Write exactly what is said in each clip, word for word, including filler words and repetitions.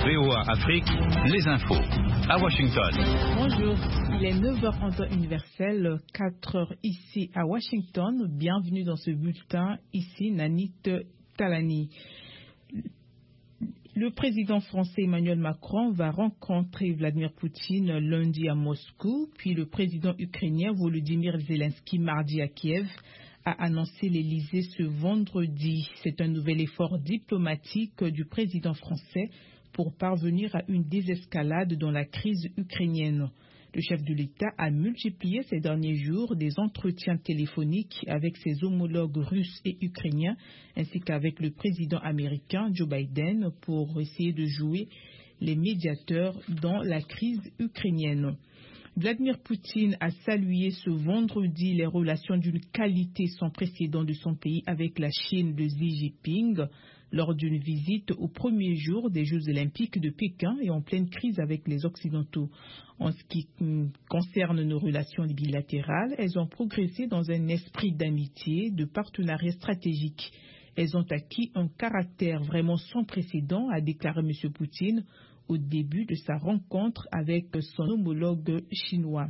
V O A Afrique, les infos. À Washington. Bonjour, il est neuf heures en temps universel, quatre heures ici à Washington. Bienvenue dans ce bulletin, ici Nanit Talani. Le président français Emmanuel Macron va rencontrer Vladimir Poutine lundi à Moscou, puis le président ukrainien Volodymyr Zelensky mardi à Kiev, a annoncé l'Élysée ce vendredi. C'est un nouvel effort diplomatique du président français pour parvenir à une désescalade dans la crise ukrainienne. Le chef de l'État a multiplié ces derniers jours des entretiens téléphoniques avec ses homologues russes et ukrainiens, ainsi qu'avec le président américain Joe Biden pour essayer de jouer les médiateurs dans la crise ukrainienne. Vladimir Poutine a salué ce vendredi les relations d'une qualité sans précédent de son pays avec la Chine de Xi Jinping lors d'une visite au premier jour des Jeux olympiques de Pékin et en pleine crise avec les Occidentaux. En ce qui concerne nos relations bilatérales, elles ont progressé dans un esprit d'amitié, de partenariat stratégique. Elles ont acquis un caractère vraiment sans précédent, a déclaré M. Poutine au début de sa rencontre avec son homologue chinois.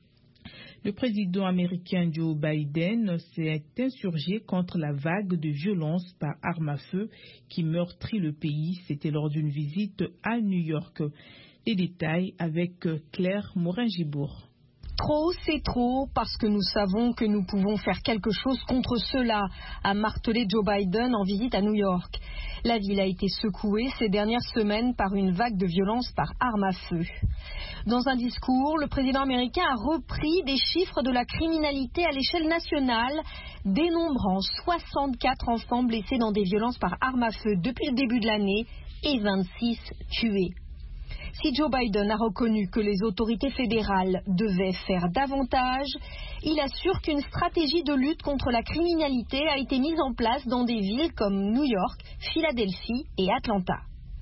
Le président américain Joe Biden s'est insurgé contre la vague de violence par arme à feu qui meurtrit le pays. C'était lors d'une visite à New York. Les détails avec Claire Morin-Gibourg. Trop, c'est trop, parce que nous savons que nous pouvons faire quelque chose contre cela, a martelé Joe Biden en visite à New York. La ville a été secouée ces dernières semaines par une vague de violence par arme à feu. Dans un discours, le président américain a repris des chiffres de la criminalité à l'échelle nationale, dénombrant soixante-quatre enfants blessés dans des violences par arme à feu depuis le début de l'année et vingt-six tués. Si Joe Biden a reconnu que les autorités fédérales devaient faire davantage, il assure qu'une stratégie de lutte contre la criminalité a été mise en place dans des villes comme New York, Philadelphie et Atlanta.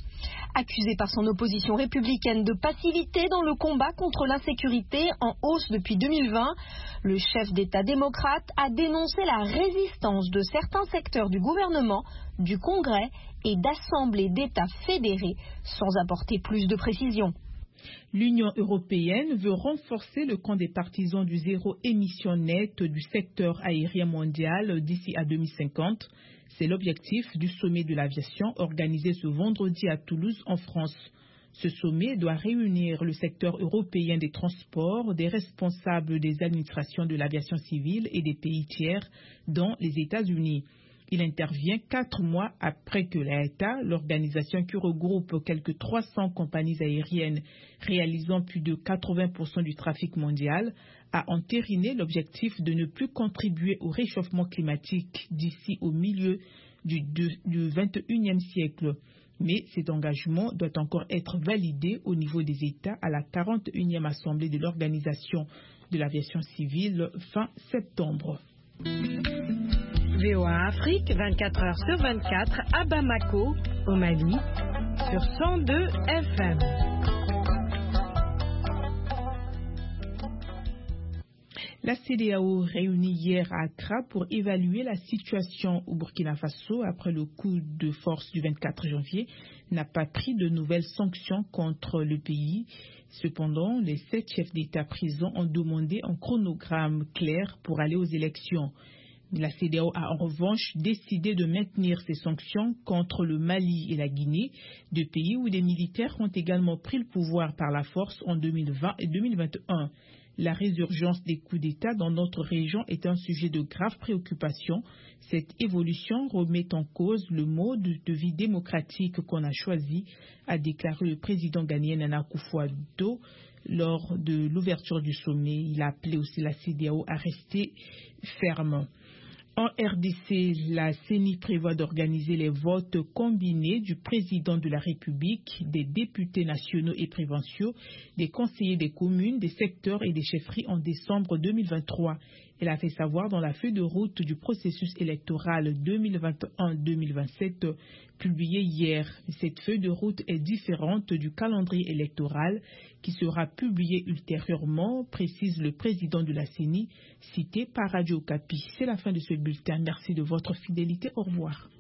Accusé par son opposition républicaine de passivité dans le combat contre l'insécurité en hausse depuis deux mille vingt, le chef d'État démocrate a dénoncé la résistance de certains secteurs du gouvernement, du Congrès et d'assemblées d'États fédérés, sans apporter plus de précision. L'Union européenne veut renforcer le camp des partisans du zéro émission nette du secteur aérien mondial d'ici à deux mille cinquante. C'est l'objectif du sommet de l'aviation organisé ce vendredi à Toulouse en France. Ce sommet doit réunir le secteur européen des transports, des responsables des administrations de l'aviation civile et des pays tiers, dont les États-Unis. Il intervient quatre mois après que l'A E T A, l'organisation qui regroupe quelques trois cents compagnies aériennes réalisant plus de quatre-vingts pour cent du trafic mondial, a entériné l'objectif de ne plus contribuer au réchauffement climatique d'ici au milieu du, du vingt et unième siècle. Mais cet engagement doit encore être validé au niveau des États à la quarante et unième Assemblée de l'Organisation de l'aviation civile fin septembre. V O A Afrique, vingt-quatre heures sur vingt-quatre, à Bamako, au Mali, sur cent deux F M. La C E D E A O réunie hier à Accra pour évaluer la situation au Burkina Faso après le coup de force du vingt-quatre janvier n'a pas pris de nouvelles sanctions contre le pays. Cependant, les sept chefs d'État présents ont demandé un chronogramme clair pour aller aux élections. La C E D E A O a en revanche décidé de maintenir ses sanctions contre le Mali et la Guinée, deux pays où des militaires ont également pris le pouvoir par la force en deux mille vingt et deux mille vingt et un. La résurgence des coups d'État dans notre région est un sujet de grave préoccupation. Cette évolution remet en cause le mode de vie démocratique qu'on a choisi, a déclaré le président ghanéen Nana Akufo-Addo lors de l'ouverture du sommet. Il a appelé aussi la C E D E A O à rester ferme. En R D C, la C E N I prévoit d'organiser les votes combinés du président de la République, des députés nationaux et provinciaux, des conseillers des communes, des secteurs et des chefferies en décembre deux mille vingt-trois. Elle a fait savoir dans la feuille de route du processus électoral deux mille vingt et un deux mille vingt-sept publiée hier. Cette feuille de route est différente du calendrier électoral qui sera publié ultérieurement, précise le président de la C E N I, cité par Radio Okapi. C'est la fin de ce bulletin. Merci de votre fidélité. Au revoir.